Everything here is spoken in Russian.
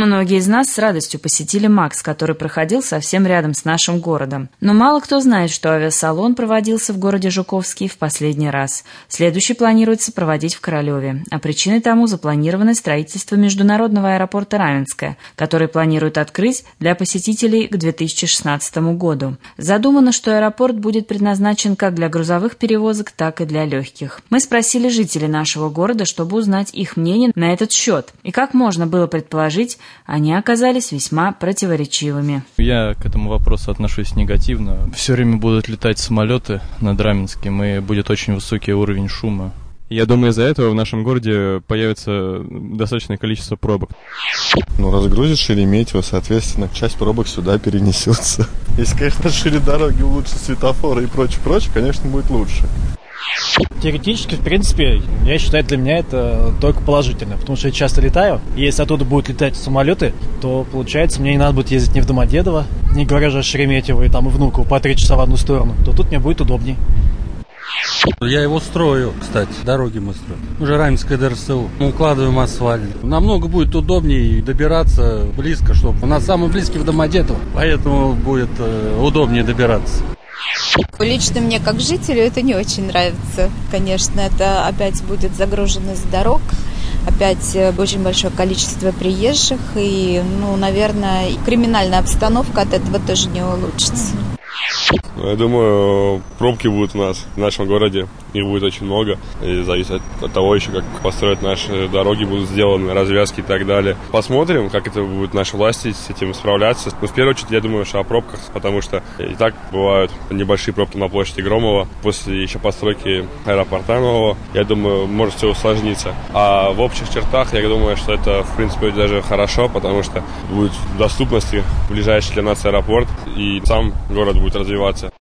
Многие из нас с радостью посетили МАКС, который проходил совсем рядом с нашим городом. Но мало кто знает, что авиасалон проводился в городе Жуковский в последний раз. Следующий планируется проводить в Королеве. А причиной тому запланировано строительство международного аэропорта Раменское, который планируют открыть для посетителей к 2016 году. Задумано, что аэропорт будет предназначен как для грузовых перевозок, так и для легких. Мы спросили жителей нашего города, чтобы узнать их мнение на этот счет. И как можно было предположить, они оказались весьма противоречивыми. Я к этому вопросу отношусь негативно. Все время будут летать самолеты над Раменским, и будет очень высокий уровень шума. Я думаю, из-за этого в нашем городе появится достаточное количество пробок. Разгрузит Шереметьево, соответственно, часть пробок сюда перенесется. Если, конечно, шире дороги, улучшит светофоры и прочее, конечно, будет лучше. Теоретически, в принципе, я считаю, для меня это только положительно, потому что я часто летаю, и если оттуда будут летать самолеты, то, получается, мне не надо будет ездить ни в Домодедово, не говоря же о Шереметьево и там и Внуково по 3 часа в одну сторону, то тут мне будет удобней. Я его строю, кстати, дороги мы строим. Уже Раменское ДРСУ. Мы укладываем асфальт. Намного будет удобнее добираться близко, чтобы у нас самый близкий в Домодедово, поэтому будет удобнее добираться. Лично мне, как жителю, это не очень нравится. Конечно, это опять будет загруженность дорог, опять очень большое количество приезжих, и, наверное, криминальная обстановка от этого тоже не улучшится. Я думаю, пробки будут у нас в нашем городе, их будет очень много, и зависит от того еще, как построят наши дороги, будут сделаны развязки и так далее. Посмотрим, как это будут наши власти с этим справляться. Но в первую очередь я думаю, что о пробках, потому что и так бывают небольшие пробки на площади Громова. После еще постройки аэропорта нового, я думаю, может все усложниться. А в общих чертах я думаю, что это в принципе даже хорошо, потому что будет в доступности ближайший для нас аэропорт, и сам город будет развиваться.